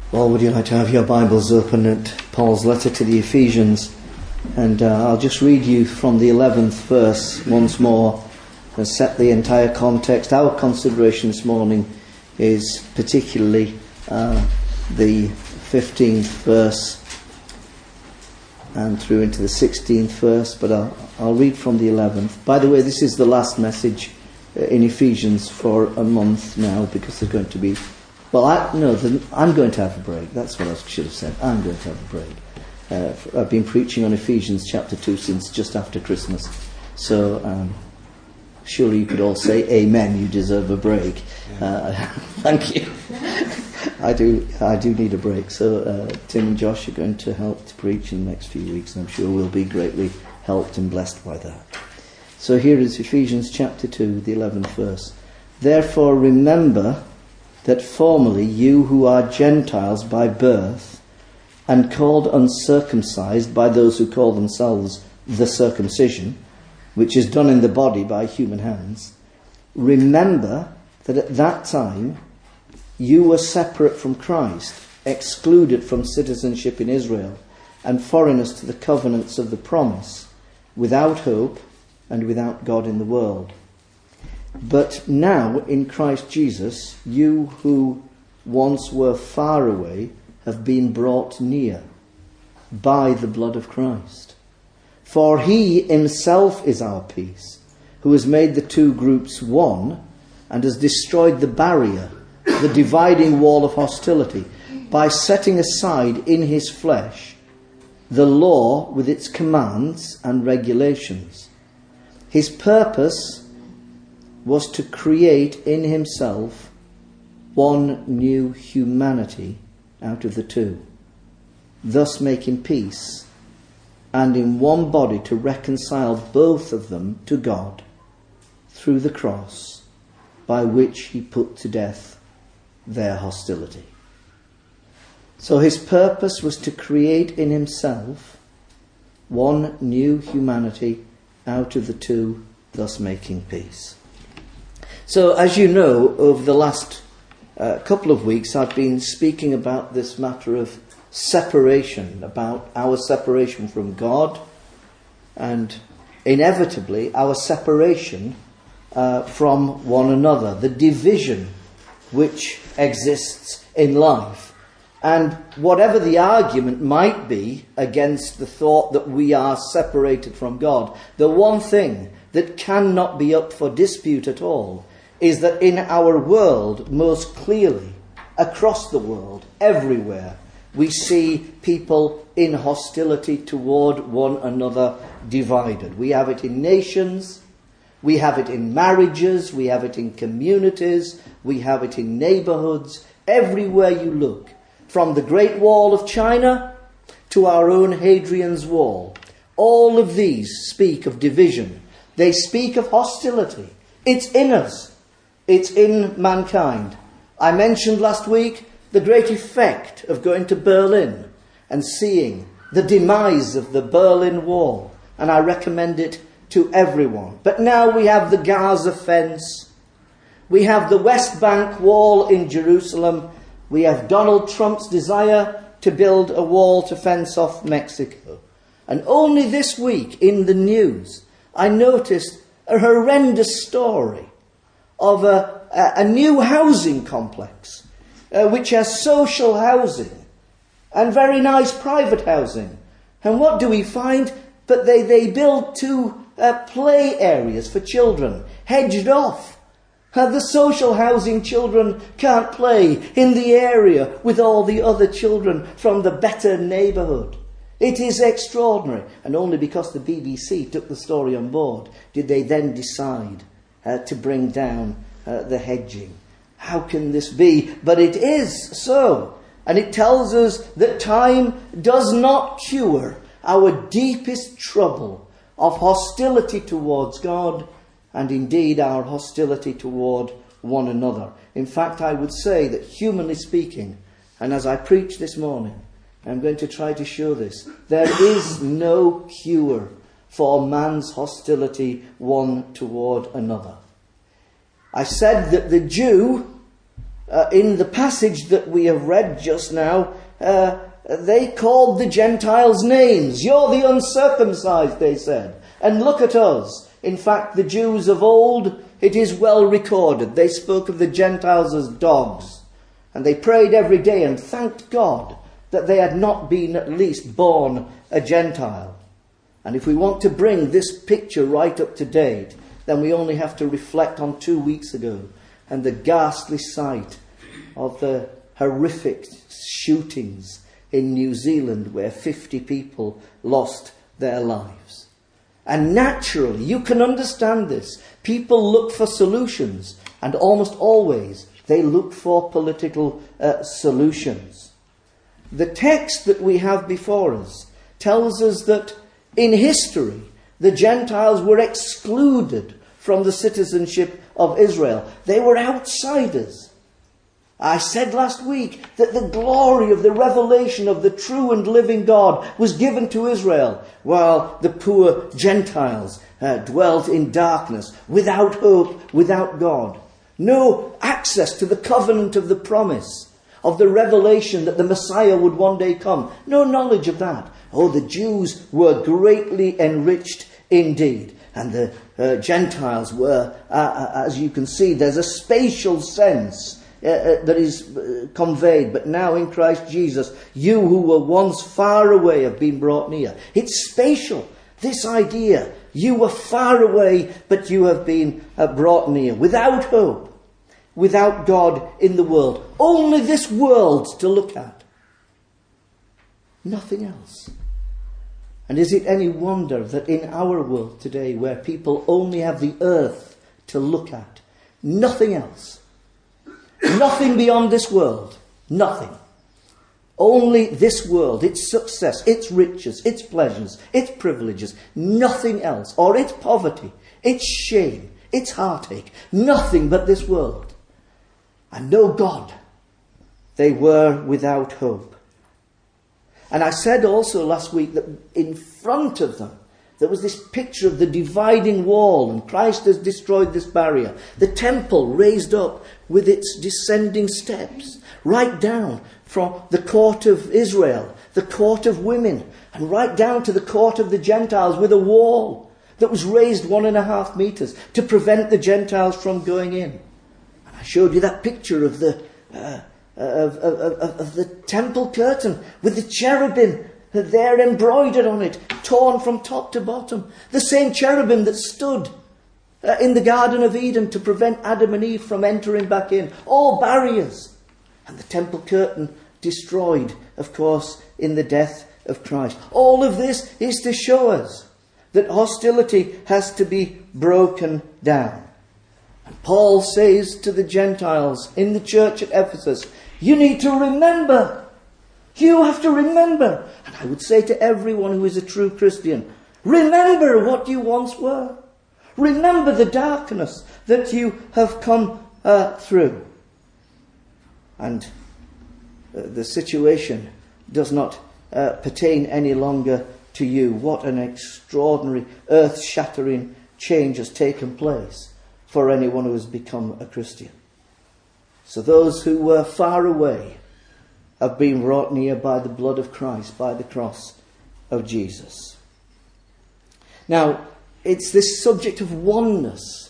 Well, would you like to have your Bibles open at Paul's letter to the Ephesians? And I'll just read you from the 11th verse once more and set the entire context. Our consideration this morning is particularly the 15th verse and through into the 16th verse, but I'll read from the 11th. By the way, this is the last message in Ephesians for a month now, because there's going to be... I'm going to have a break. That's what I should have said. I'm going to have a break. I've been preaching on Ephesians chapter 2 since just after Christmas. So surely you could all say, Amen, you deserve a break. Thank you. I do need a break. So Tim and Josh are going to help to preach in the next few weeks, and I'm sure we'll be greatly helped and blessed by that. So here is Ephesians chapter 2, the 11th verse. Therefore remember that formerly you who are Gentiles by birth and called uncircumcised by those who call themselves the circumcision, which is done in the body by human hands, remember that at that time you were separate from Christ, excluded from citizenship in Israel, and foreigners to the covenants of the promise, without hope and without God in the world. But now, in Christ Jesus, you who once were far away have been brought near by the blood of Christ. For he himself is our peace, who has made the two groups one and has destroyed the barrier, the dividing wall of hostility, by setting aside in his flesh the law with its commands and regulations. His purpose was to create in himself one new humanity out of the two, thus making peace, and in one body to reconcile both of them to God through the cross, by which he put to death their hostility. So his purpose was to create in himself one new humanity out of the two, thus making peace. So, as you know, over the last couple of weeks, I've been speaking about this matter of separation, about our separation from God, and inevitably our separation from one another, the division which exists in life. And whatever the argument might be against the thought that we are separated from God, the one thing that cannot be up for dispute at all is that in our world, most clearly, across the world, everywhere, we see people in hostility toward one another, divided. We have it in nations, we have it in marriages, we have it in communities, we have it in neighbourhoods, everywhere you look. From the Great Wall of China to our own Hadrian's Wall. All of these speak of division. They speak of hostility. It's in us. It's in mankind. I mentioned last week the great effect of going to Berlin and seeing the demise of the Berlin Wall. And I recommend it to everyone. But now we have the Gaza fence. We have the West Bank wall in Jerusalem. We have Donald Trump's desire to build a wall to fence off Mexico. And only this week in the news, I noticed a horrendous story of a new housing complex, which has social housing and very nice private housing. And what do we find? But they build two play areas for children, hedged off. The social housing children can't play in the area with all the other children from the better neighbourhood. It is extraordinary. And only because the BBC took the story on board did they then decide to bring down the hedging. How can this be? But it is so. And it tells us that time does not cure our deepest trouble of hostility towards God, and indeed our hostility toward one another. In fact, I would say that humanly speaking, and as I preach this morning, I'm going to try to show this, there is no cure for man's hostility one toward another. I said that the Jew in the passage that we have read just now, they called the Gentiles names. You're the uncircumcised, they said. And look at us. In fact, the Jews of old, it is well recorded, they spoke of the Gentiles as dogs. And they prayed every day and thanked God that they had not been at least born a Gentile. And if we want to bring this picture right up to date, then we only have to reflect on 2 weeks ago and the ghastly sight of the horrific shootings in New Zealand where 50 people lost their lives. And naturally, you can understand this. People look for solutions, and almost always they look for political solutions. The text that we have before us tells us that in history, the Gentiles were excluded from the citizenship of Israel. They were outsiders. I said last week that the glory of the revelation of the true and living God was given to Israel, while the poor Gentiles dwelt in darkness, without hope, without God. No access to the covenant of the promise, of the revelation that the Messiah would one day come. No knowledge of that. Oh, the Jews were greatly enriched indeed. And the Gentiles were, as you can see, there's a spatial sense that is conveyed. But now in Christ Jesus, you who were once far away have been brought near. It's spatial. This idea, you were far away, but you have been brought near. Without hope, without God in the world. Only this world to look at. Nothing else. And is it any wonder that in our world today, where people only have the earth to look at, nothing else, nothing beyond this world, nothing, only this world, its success, its riches, its pleasures, its privileges, nothing else, or its poverty, its shame, its heartache, nothing but this world, and no God, they were without hope. And I said also last week that in front of them, there was this picture of the dividing wall, and Christ has destroyed this barrier. The temple raised up with its descending steps, right down from the court of Israel, the court of women, and right down to the court of the Gentiles with a wall that was raised 1.5 meters to prevent the Gentiles from going in. And I showed you that picture of the temple curtain with the cherubim there embroidered on it, torn from top to bottom. The same cherubim that stood in the Garden of Eden to prevent Adam and Eve from entering back in. All barriers. And the temple curtain destroyed, of course, in the death of Christ. All of this is to show us that hostility has to be broken down. And Paul says to the Gentiles in the church at Ephesus, you need to remember. You have to remember. And I would say to everyone who is a true Christian, remember what you once were. Remember the darkness that you have come through. And the situation does not pertain any longer to you. What an extraordinary, earth-shattering change has taken place for anyone who has become a Christian. So those who were far away have been brought near by the blood of Christ, by the cross of Jesus. Now, it's this subject of oneness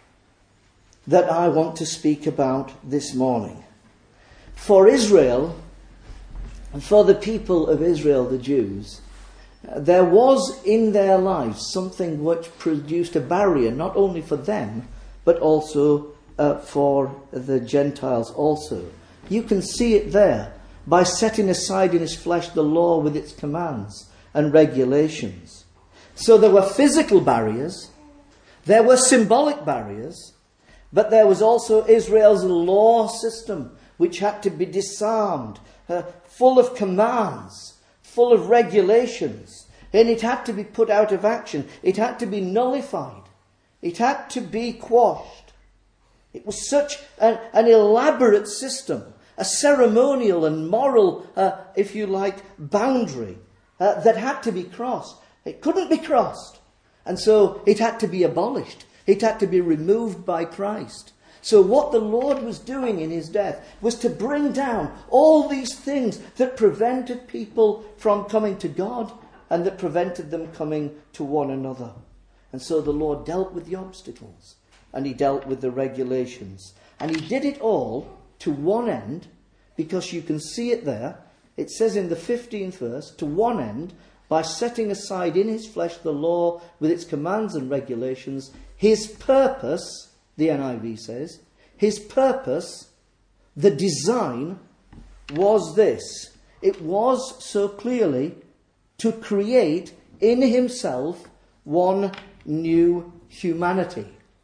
that I want to speak about this morning. For Israel, and for the people of Israel, the Jews, there was in their lives something which produced a barrier, not only for them, but also for the Gentiles also. You can see it there by setting aside in his flesh the law with its commands and regulations. So there were physical barriers, there were symbolic barriers, but there was also Israel's law system, which had to be disarmed, full of commands, full of regulations, and it had to be put out of action. It had to be nullified. It had to be quashed. It was such an elaborate system, a ceremonial and moral, if you like, boundary that had to be crossed. It couldn't be crossed. And so it had to be abolished. It had to be removed by Christ. So what the Lord was doing in his death was to bring down all these things that prevented people from coming to God and that prevented them coming to one another. And so the Lord dealt with the obstacles and he dealt with the regulations. And he did it all to one end, because you can see it there. It says in the 15th verse, to one end, by setting aside in his flesh the law with its commands and regulations, his purpose, the NIV says, his purpose, the design, was this. It was so clearly to create in himself one new humanity.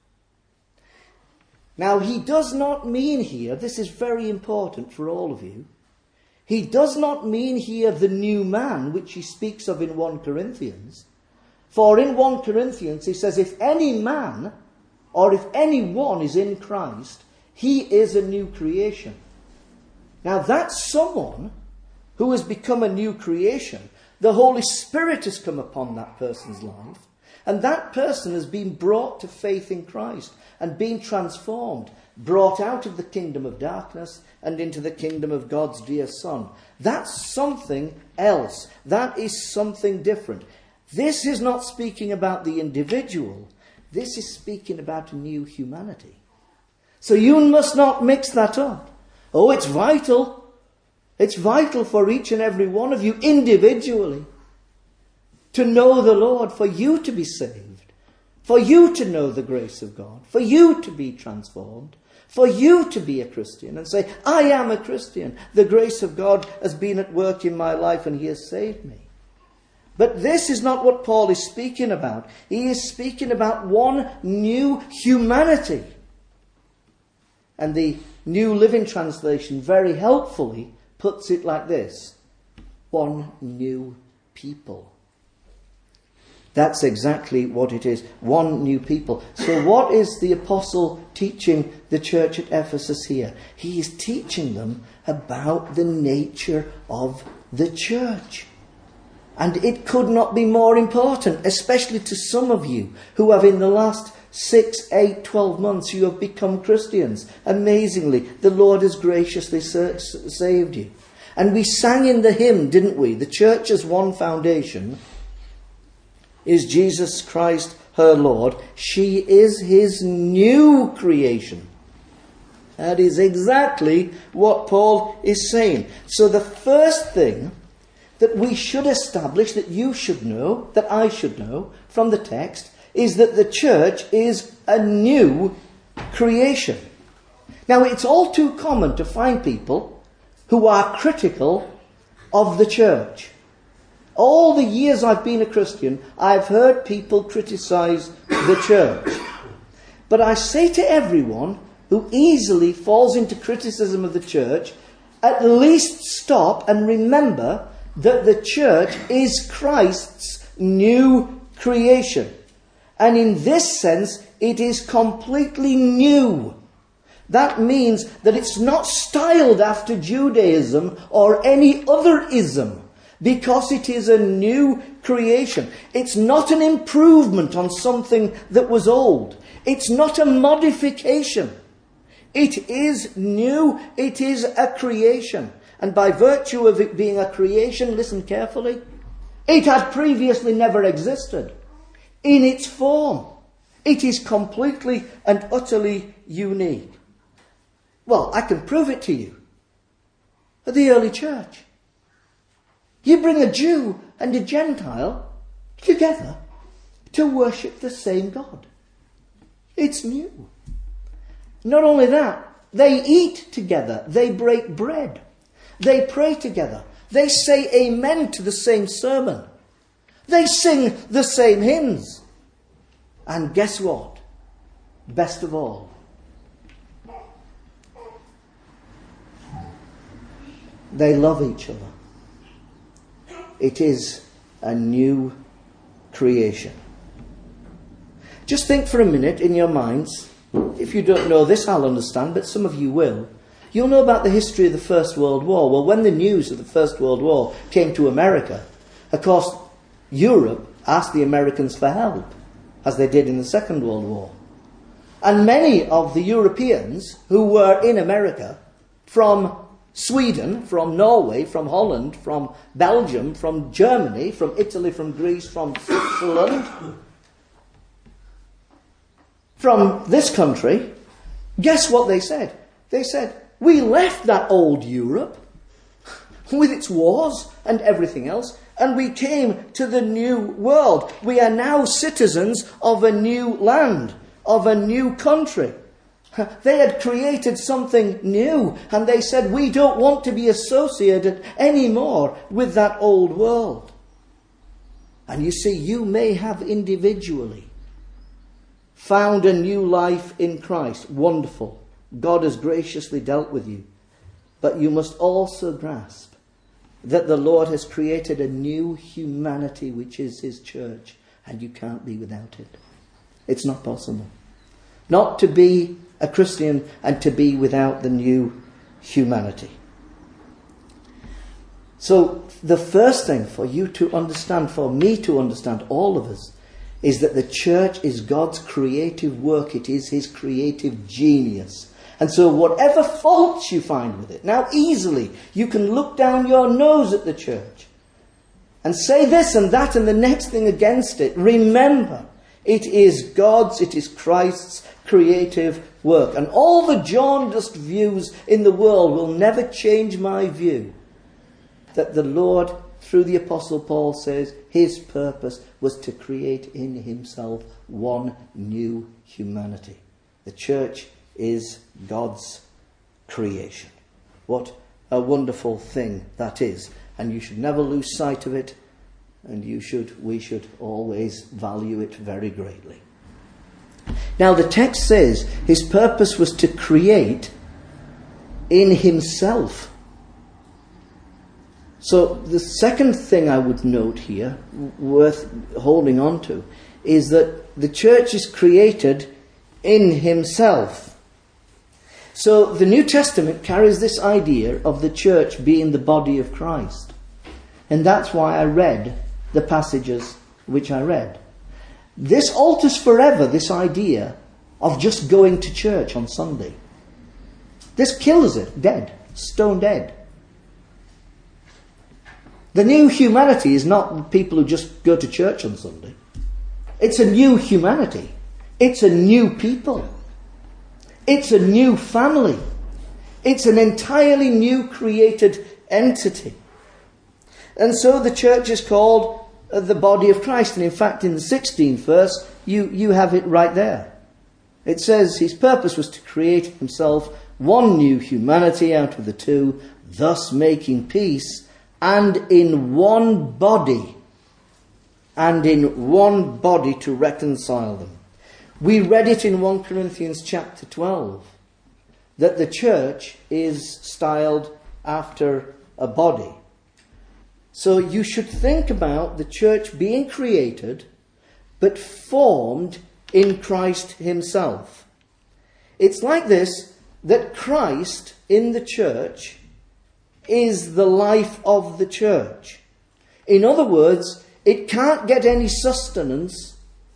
Now, he does not mean here, this is very important for all of you, he does not mean here the new man, which he speaks of in 1 Corinthians. For in 1 Corinthians he says, if any man or if anyone is in Christ, he is a new creation. Now that's someone who has become a new creation. The Holy Spirit has come upon that person's life, and that person has been brought to faith in Christ and been transformed, brought out of the kingdom of darkness and into the kingdom of God's dear Son. That's something else. That is something different. This is not speaking about the individual. This is speaking about a new humanity. So you must not mix that up. Oh, it's vital. It's vital for each and every one of you individually to know the Lord, for you to be saved, for you to know the grace of God, for you to be transformed, for you to be a Christian and say, I am a Christian. The grace of God has been at work in my life and he has saved me. But this is not what Paul is speaking about. He is speaking about one new humanity. And the New Living Translation very helpfully puts it like this: one new people. That's exactly what it is. One new people. So what is the apostle teaching the church at Ephesus here? He is teaching them about the nature of the church. And it could not be more important, especially to some of you who have in the last 6, 8, 12 months, you have become Christians. Amazingly, the Lord has graciously saved you. And we sang in the hymn, didn't we? The church's one foundation is Jesus Christ, her Lord. She is his new creation. That is exactly what Paul is saying. So the first thing that we should establish, that you should know, that I should know from the text, is that the church is a new creation. Now, it's all too common to find people who are critical of the church. All the years I've been a Christian, I've heard people criticize the church. But I say to everyone who easily falls into criticism of the church, at least stop and remember that the church is Christ's new creation. And in this sense, it is completely new. That means that it's not styled after Judaism or any other ism, because it is a new creation. It's not an improvement on something that was old. It's not a modification. It is new. It is a creation. And by virtue of it being a creation, listen carefully, it had previously never existed in its form. It is completely and utterly unique. Well, I can prove it to you. The early church. You bring a Jew and a Gentile together to worship the same God. It's new. Not only that, they eat together. They break bread. They pray together. They say amen to the same sermon. They sing the same hymns. And guess what? Best of all, they love each other. It is a new creation. Just think for a minute in your minds. If you don't know this, I'll understand, but some of you will. You'll know about the history of the First World War. Well, when the news of the First World War came to America, of course, Europe asked the Americans for help, as they did in the Second World War. And many of the Europeans who were in America, from Sweden, from Norway, from Holland, from Belgium, from Germany, from Italy, from Greece, from Switzerland, from this country, guess what they said? They said, we left that old Europe with its wars and everything else, and we came to the new world. We are now citizens of a new land, of a new country. They had created something new, and they said, we don't want to be associated anymore with that old world. And you see, you may have individually found a new life in Christ. Wonderful. God has graciously dealt with you. But you must also grasp that the Lord has created a new humanity, which is his church, and you can't be without it. It's not possible. Not to be a Christian and to be without the new humanity. So the first thing for you to understand, for me to understand, all of us, is that the church is God's creative work. It is his creative genius. And so whatever faults you find with it, now easily you can look down your nose at the church and say this and that and the next thing against it. Remember, it is God's, it is Christ's creative work. And all the jaundiced views in the world will never change my view that the Lord, through the Apostle Paul, says his purpose was to create in himself one new humanity. The church is God's creation. What a wonderful thing that is. And you should never lose sight of it. And we should always value it very greatly. Now the text says his purpose was to create in himself. So the second thing I would note here, worth holding on to, is that the church is created in himself. So the New Testament carries this idea of the church being the body of Christ. And that's why I read the passages which I read. This alters forever this idea of just going to church on Sunday. This kills it, dead, stone dead. The new humanity is not people who just go to church on Sunday. It's a new humanity. It's a new people. It's a new family. It's an entirely new created entity. And so the church is called the body of Christ. And in fact, in the 16th verse, you have it right there. It says his purpose was to create himself one new humanity out of the two, thus making peace, and in one body to reconcile them. We read it in 1 Corinthians chapter 12, that the church is styled after a body. So you should think about the church being created, but formed in Christ himself. It's like this, that Christ in the church is the life of the church. In other words, it can't get any sustenance.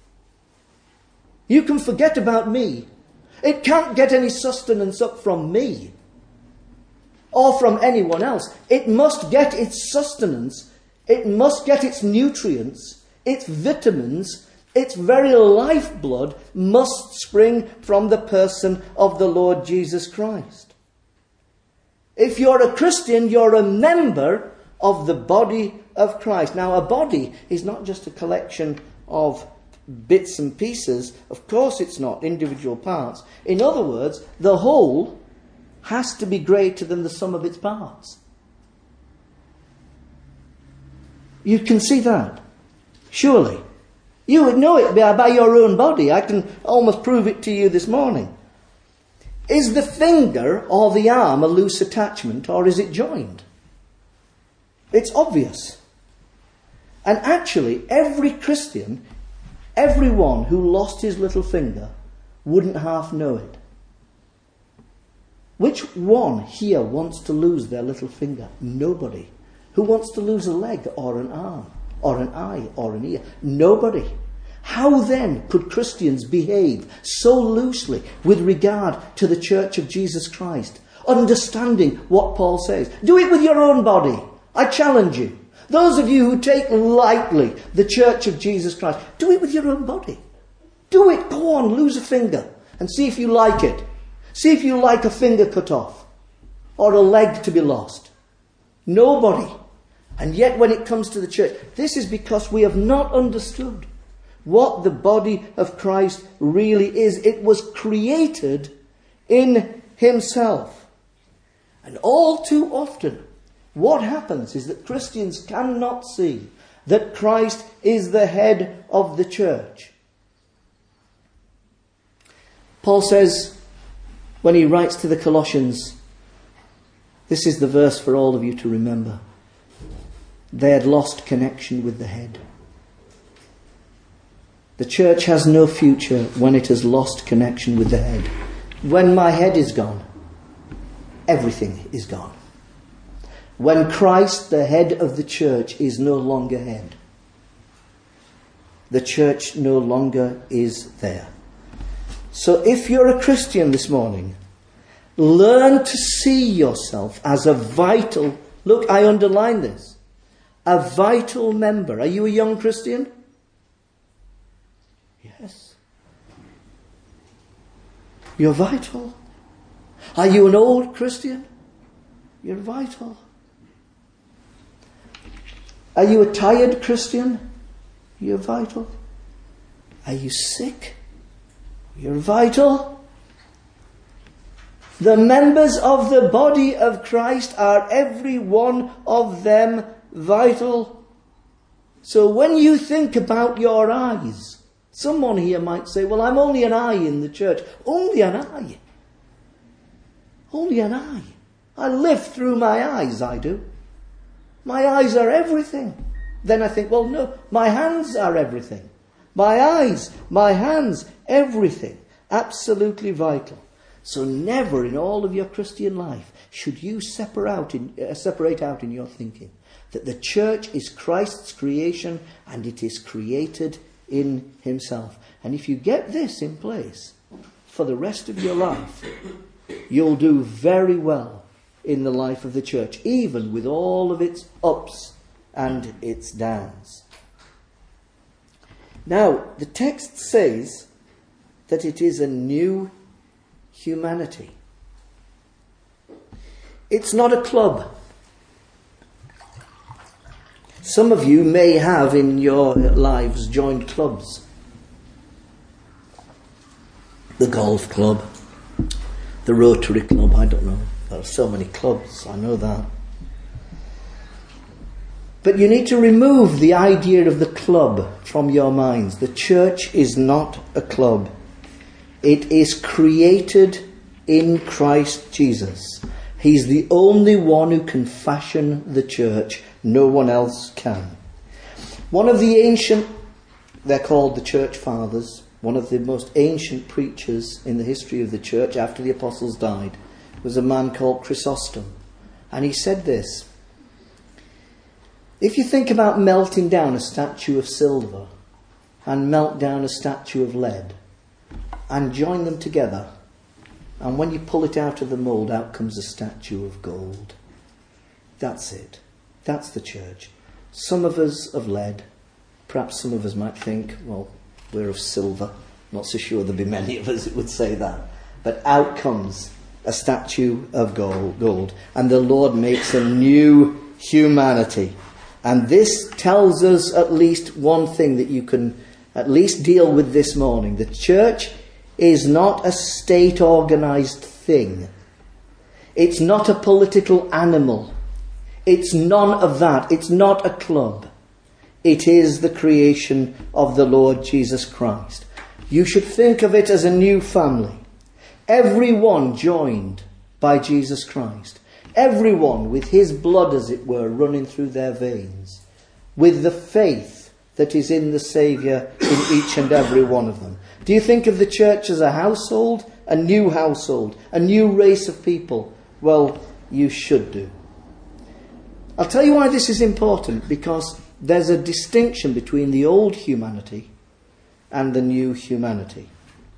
You can forget about me. It can't get any sustenance up from me or from anyone else. It must get its sustenance. It must get its nutrients, its vitamins, its very lifeblood must spring from the person of the Lord Jesus Christ. If you're a Christian, you're a member of the body of Christ. Now, a body is not just a collection of bits and pieces. Of course it's not, individual parts. In other words, the whole has to be greater than the sum of its parts. You can see that, surely. You would know it by your own body. I can almost prove it to you this morning. Is the finger or the arm a loose attachment, or is it joined? It's obvious. And actually, every Christian, everyone who lost his little finger, wouldn't half know it. Which one here wants to lose their little finger? Nobody. Who wants to lose a leg or an arm or an eye or an ear? Nobody. How then could Christians behave so loosely with regard to the Church of Jesus Christ? Understanding what Paul says. Do it with your own body. I challenge you. Those of you who take lightly the Church of Jesus Christ, do it with your own body. Do it. Go on, lose a finger and see if you like it. See if you like a finger cut off or a leg to be lost. Nobody. And yet when it comes to the church, this is because we have not understood what the body of Christ really is. It was created in himself. And all too often, what happens is that Christians cannot see that Christ is the head of the church. Paul says, when he writes to the Colossians, this is the verse for all of you to remember. They had lost connection with the head. The church has no future when it has lost connection with the head. When my head is gone, everything is gone. When Christ, the head of the church, is no longer head, the church no longer is there. So if you're a Christian this morning, learn to see yourself as a vital, look, I underline this, a vital member. Are you a young Christian? Yes. You're vital. Are you an old Christian? You're vital. Are you a tired Christian? You're vital. Are you sick? You're vital. The members of the body of Christ are every one of them vital. So when you think about your eyes, someone here might say, well, I'm only an eye in the church. Only an eye. Only an eye. I live through my eyes, I do. My eyes are everything. Then I think, well, no, my hands are everything. My eyes, my hands, everything. Absolutely vital. So never in all of your Christian life should you separate out in your thinking that the church is Christ's creation and it is created in himself. And if you get this in place for the rest of your life, you'll do very well in the life of the church, even with all of its ups and its downs. Now, the text says that it is a new humanity. It's not a club. Some of you may have in your lives joined clubs. The golf club, the Rotary Club, I don't know. There are so many clubs, I know that. But you need to remove the idea of the club from your minds. The church is not a club. It is created in Christ Jesus. He's the only one who can fashion the church. No one else can. One of the ancient, they're called the church fathers, one of the most ancient preachers in the history of the church after the apostles died, was a man called Chrysostom. And he said this: if you think about melting down a statue of silver and melt down a statue of lead and join them together, and when you pull it out of the mould, out comes a statue of gold. That's it. That's the church. Some of us of lead. Perhaps some of us might think, well, we're of silver. Not so sure there'll be many of us that would say that. But out comes a statue of gold. And the Lord makes a new humanity. And this tells us at least one thing that you can at least deal with this morning. The church is not a state-organised thing. It's not a political animal. It's none of that. It's not a club. It is the creation of the Lord Jesus Christ. You should think of it as a new family. Everyone joined by Jesus Christ. Everyone with his blood, as it were, running through their veins. With the faith that is in the Saviour in each and every one of them. Do you think of the church as a household? A new household? A new race of people? Well, you should do. I'll tell you why this is important. Because there's a distinction between the old humanity and the new humanity.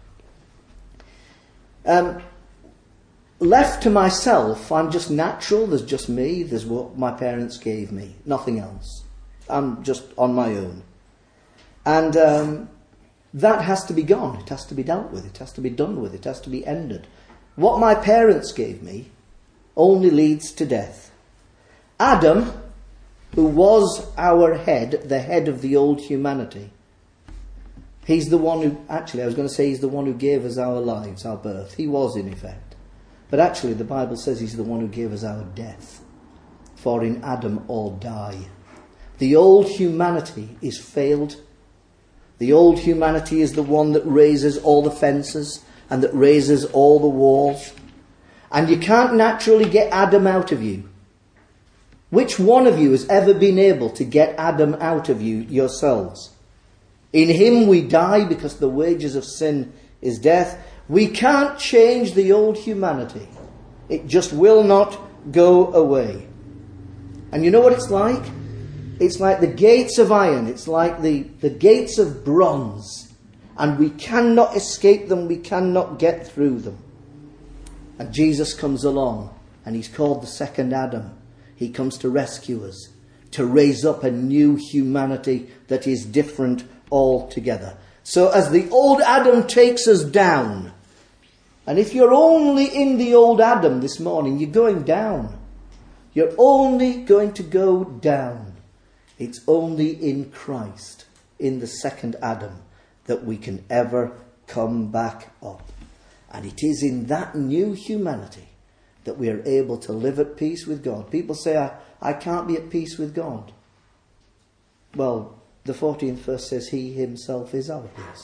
Left to myself, I'm just natural, there's just me, there's what my parents gave me, nothing else. I'm just on my own. And that has to be gone, it has to be dealt with, it has to be done with, it has to be ended. What my parents gave me only leads to death. Adam, who was our head, the head of the old humanity, he's the one who, actually I was going to say he's the one who gave us our lives, our birth. He was in effect. But actually the Bible says he's the one who gave us our death. For in Adam all die. The old humanity is failed. The old humanity is the one that raises all the fences and that raises all the walls. And you can't naturally get Adam out of you. Which one of you has ever been able to get Adam out of you yourselves? In him we die because the wages of sin is death. We can't change the old humanity. It just will not go away. And you know what it's like? It's like the gates of iron. It's like the gates of bronze. And we cannot escape them. We cannot get through them. And Jesus comes along. And he's called the second Adam. He comes to rescue us. To raise up a new humanity that is different altogether. So as the old Adam takes us down. And if you're only in the old Adam this morning, you're going down. You're only going to go down. It's only in Christ, in the second Adam, that we can ever come back up. And it is in that new humanity that we are able to live at peace with God. People say, I can't be at peace with God. Well, the 14th verse says he himself is our peace.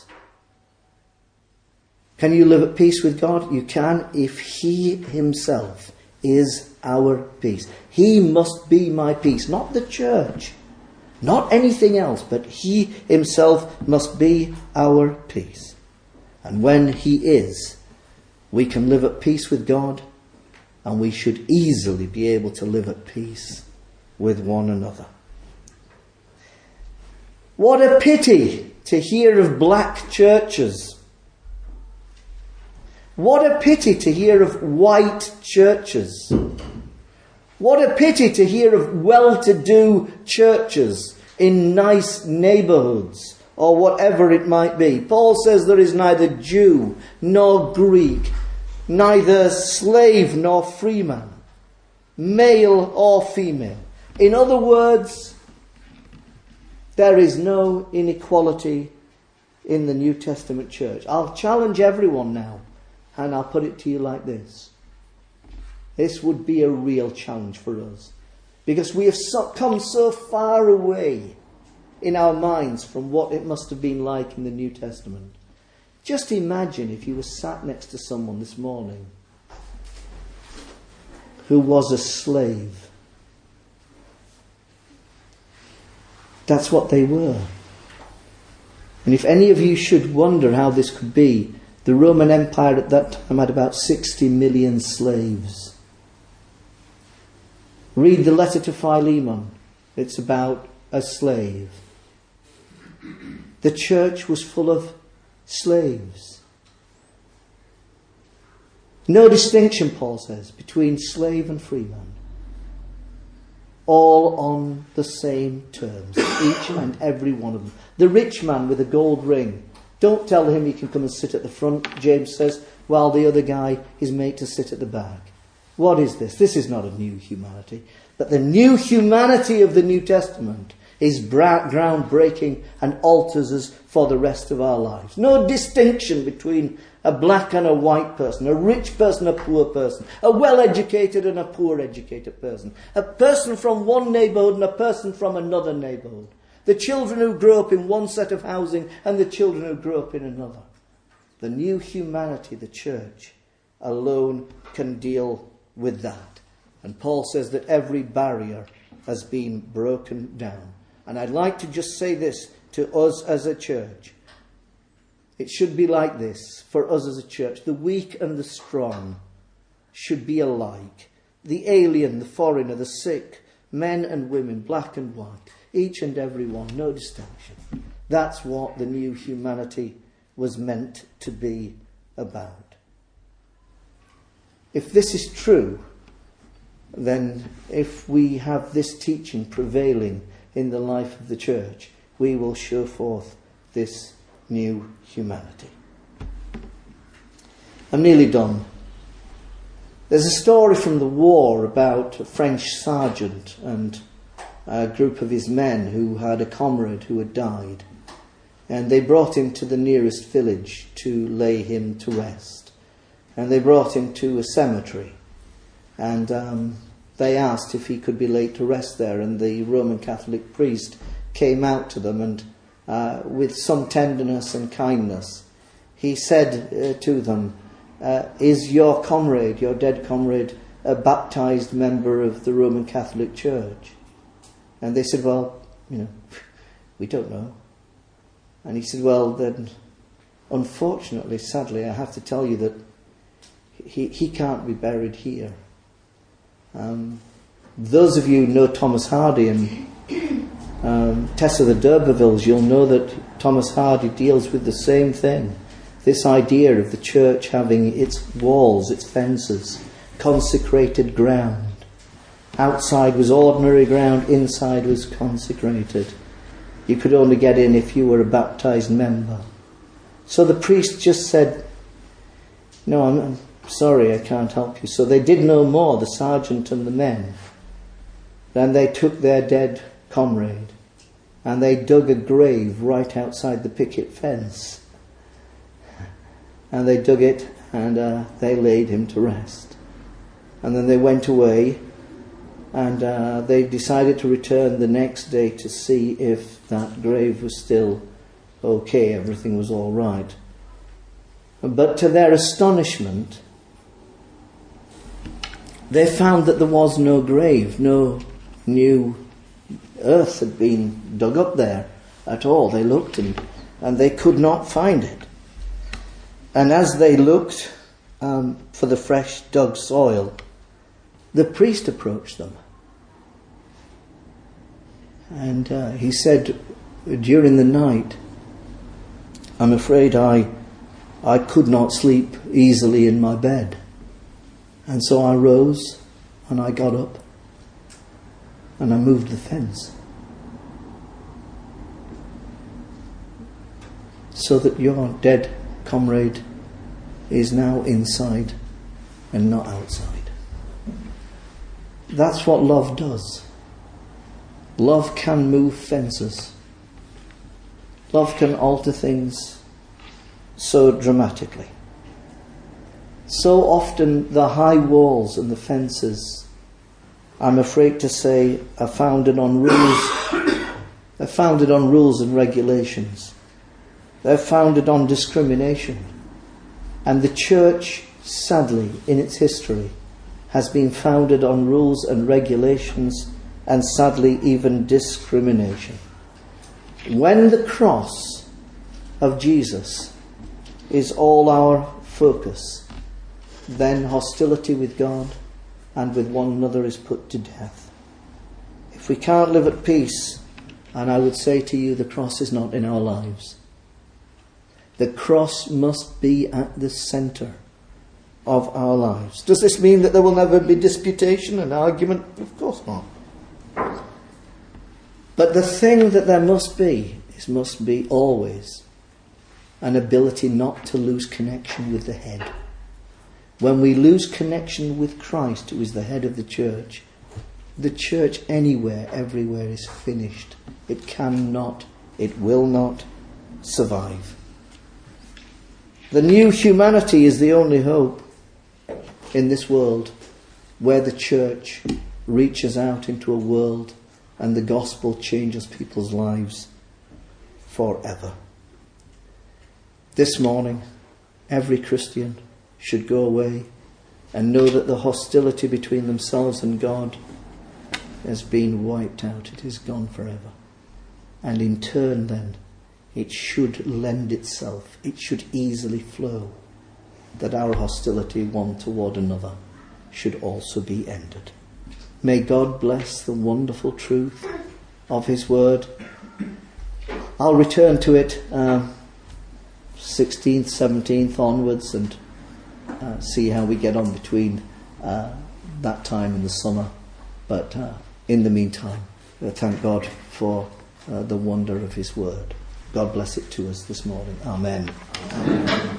Can you live at peace with God? You can if he himself is our peace. He must be my peace, not the church, not anything else, but he himself must be our peace. And when he is, we can live at peace with God, and we should easily be able to live at peace with one another. What a pity to hear of black churches. What a pity to hear of white churches. What a pity to hear of well-to-do churches in nice neighbourhoods or whatever it might be. Paul says there is neither Jew nor Greek, neither slave nor freeman, male or female. In other words, there is no inequality in the New Testament church. I'll challenge everyone now, and I'll put it to you like this. This would be a real challenge for us, because we have come so far away in our minds from what it must have been like in the New Testament. Just imagine if you were sat next to someone this morning who was a slave. That's what they were. And if any of you should wonder how this could be, the Roman Empire at that time had about 60 million slaves. Read the letter to Philemon. It's about a slave. The church was full of slaves. No distinction, Paul says, between slave and freeman. All on the same terms, each and every one of them. The rich man with a gold ring, don't tell him he can come and sit at the front, James says, while the other guy is made to sit at the back. What is this? This is not a new humanity. But the new humanity of the New Testament is groundbreaking and alters us for the rest of our lives. No distinction between a black and a white person, a rich person, a poor person, a well-educated and a poor-educated person, a person from one neighbourhood and a person from another neighbourhood, the children who grew up in one set of housing and the children who grew up in another. The new humanity, the church, alone can deal with that. And Paul says that every barrier has been broken down. And I'd like to just say this to us as a church. It should be like this for us as a church. The weak and the strong should be alike. The alien, the foreigner, the sick, men and women, black and white, each and every one, no distinction. That's what the new humanity was meant to be about. If this is true, then if we have this teaching prevailing in the life of the church, we will show forth this new humanity. I'm nearly done. There's a story from the war about a French sergeant and a group of his men who had a comrade who had died. And they brought him to the nearest village to lay him to rest. And they brought him to a cemetery. And they asked if he could be laid to rest there. And the Roman Catholic priest came out to them and with some tenderness and kindness, he said to them, is your comrade, your dead comrade, a baptized member of the Roman Catholic Church? And they said, well, we don't know. And he said, well, then, unfortunately, sadly, I have to tell you that he can't be buried here. Those of you who know Thomas Hardy and Tessa the D'Urbervilles, you'll know that Thomas Hardy deals with the same thing. This idea of the church having its walls, its fences, consecrated ground. Outside was ordinary ground, inside was consecrated. You could only get in if you were a baptized member. So the priest just said, no, I'm sorry, I can't help you. So they did no more, the sergeant and the men. Then they took their dead comrade and they dug a grave right outside the picket fence. And they dug it and they laid him to rest. And then they went away and they decided to return the next day to see if that grave was still okay, everything was all right. But to their astonishment, they found that there was no grave, no new earth had been dug up there at all. They looked and they could not find it. And as they looked for the fresh dug soil, the priest approached them. And he said, during the night, I'm afraid I could not sleep easily in my bed. And so I rose and I got up and I moved the fence so that your dead comrade is now inside and not outside. That's what love does. Love can move fences. Love can alter things so dramatically. So often the high walls and the fences, I'm afraid to say, are founded on rules. They're founded on rules and regulations. They're founded on discrimination. And the church, sadly, in its history, has been founded on rules and regulations and sadly even discrimination. When the cross of Jesus is all our focus, then hostility with God and with one another is put to death. If we can't live at peace, and I would say to you, the cross is not in our lives. The cross must be at the centre of our lives. Does this mean that there will never be disputation and argument? Of course not. But the thing that there must be always an ability not to lose connection with the head. When we lose connection with Christ, who is the head of the church anywhere, everywhere is finished. It cannot, it will not survive. The new humanity is the only hope in this world where the church reaches out into a world and the gospel changes people's lives forever. This morning, every Christian should go away and know that the hostility between themselves and God has been wiped out. It is gone forever. And in turn then, it should lend itself, it should easily flow, that our hostility one toward another should also be ended. May God bless the wonderful truth of His word. I'll return to it 16th, 17th onwards and see how we get on between that time and the summer. But in the meantime, thank God for the wonder of His Word. God bless it to us this morning. Amen. Amen.